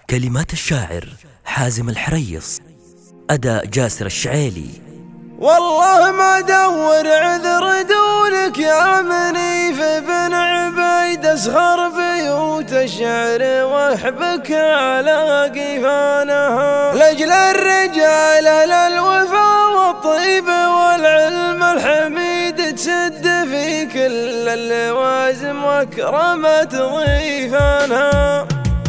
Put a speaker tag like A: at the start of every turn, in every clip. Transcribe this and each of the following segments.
A: كلمات الشاعر حازم الحريص، أداء جاسر الشعيلي.
B: والله ما دور عذر دونك يا منيف بن عبيد، أصغر بيوت الشعر واحبك على قفانها، لأجل الرجال للوفا والطيب والعلم الحميد، تسد في كل اللوازم واكرمت ضيفانها.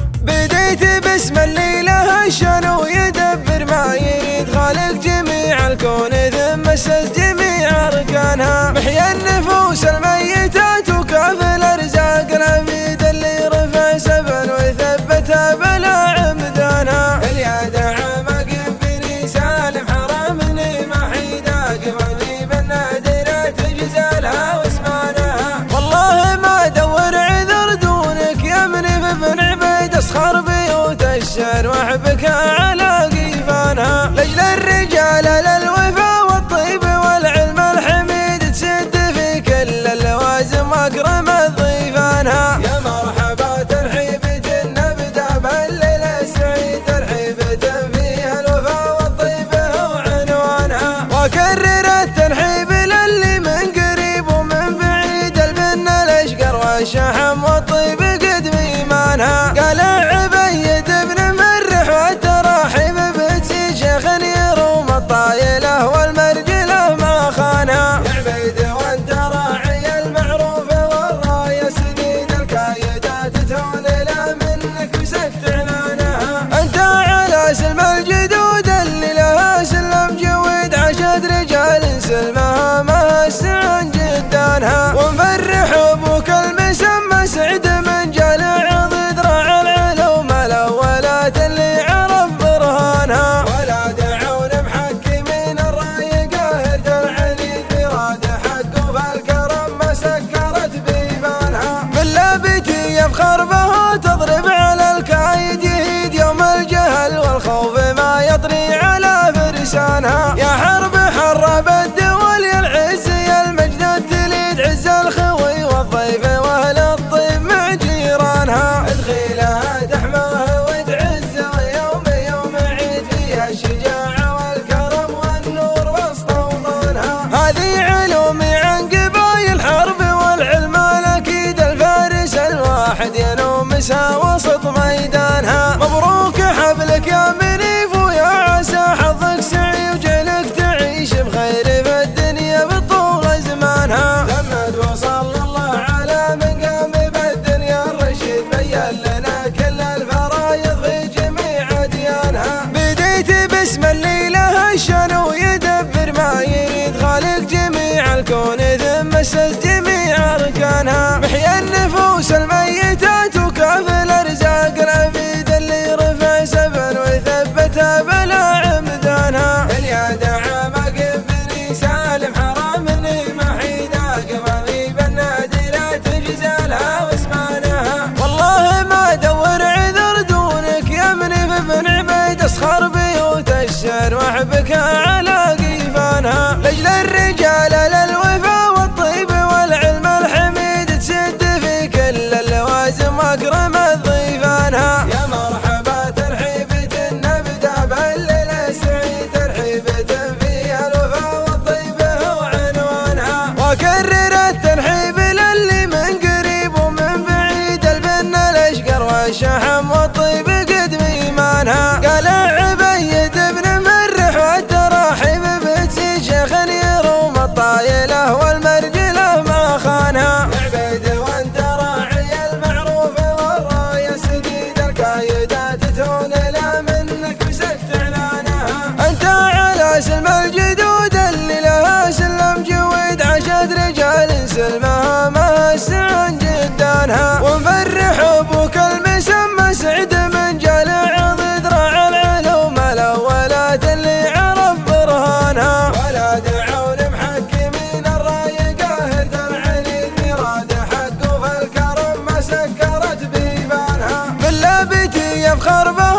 B: بديت باسم اللي له الشان ويدبر ما يريد، خالق جميع الكون ثم أسس جميع أركانها، محيا النفوس الميتات وكافي الأرزاق العميد، اللي رفع سبا وثبتها بلا عمدانها. اللي دعا مقيم بني سالم حرمني محيدا، قمني بالنادرة تجزالها واسمانها. والله ما دور عذر دونك يا منيف بن عبيد، أصغر بيوت الشعر واحبك على قفانها، لأجل الرجال للوفا والطيب والعلم الحميد، تسد في كل اللوازم واكرمت ضيفانها. يا مرحبا ترحيبة نبدا بالليل السعيد، ترحيبة فيها الوفا والطيب هو عنوانها، واكرر الترحيب للي من قريب ومن بعيد، البن الاشقر والشحم والطيب قد ميمانها. قال عبيد بن مرح والتراحيب بتسي شيخ يروم الطايله والمرجله ما خانها. يا عبيد وانت راعي المعروف والرايه سديد، الكايدات تهون لا منك وسكت عنانها. انت على سلم الجدود اللي لها سلم جويد، عشد رجال سلمها ما السعن جدانها، ومفرح ابوك المسمى سعد من جلع ضد راعي العلوم الاولات اللي عرف برهانها. ولا دعون محكمين الراي قاهر العنيد، براد حقه فالكرم ما سكرت بيبانها. باللابتي يفخر بها تضرب على الكايد، يهيد يوم الجهل والخوف ما يطري على فرسانها. يا حرب حرب الدول يا العز يا المجد تليد، عز الخوي والضيف واهل الطيب مع جيرانها. ادخيلها تحماها وتعز ويوم يوم عيد، فيها الشجاعة والكرم والنور وسط اوطانها. هذه علومي عن قبايل حرب والعلم الاكيد، الفارس الواحد ينومسها وسط ميدانها. مبروك حفلك يا منيف ويا عسى حظك سعي، وجعلك تعيش بخير في الدنيا بطول زمانها. تمت وصلى الله على من قام بالدنيا الرشيد، بين لنا كل الفرايض في جميع اديانها. بديت باسم اللي له الشان ويدبر ما يريد، خالق جميع الكون ثم أسس جميع أركانها، محيا النفوس الميتات وكافي الأرزاق العبيد، اللي رفع سبا وثبتها بلا عمدانها. اللي دعا مقيم بني سالم حرمني محيدا، قمني بالنادرة تجزالها واسمانها. والله ما دور عذر دونك يا منيف بن عبيد، أصغر بيوت الشعر واحبك على قفانها، لأجل الرجال للوفا والطيب والعلم الحميد، تسد في كل اللوازم واكرمت ضيفانها. يا مرحبا ترحيبة نبدا بالليل السعيد، ترحيبة فيها الوفا والطيب هو عنوانها، واكرر الترحيب للي من قريب ومن بعيد، البن الاشقر والشحم والطيب قد ميمانها. قال عبيد بن مرح والتراحيب بتسي شيخ يروم الطايله والمرجله ما خانها. يا عبيد وانت راعي المعروف والرايه سديد، الكايدات تهون لا منك وسكت عنانها. انت على سلم الجدود اللي لها سلم جويد، عشد رجال سلمها ما السعن جدانها، ومفرح ابوك المسمى سعد من جلع ضد راعي العلوم الاولات اللي عرف برهانها. ولا دعون محكمين الراي قاهر العنيد، براد حقه فالكرم ما سكرت بيبانها. باللابتي يفخر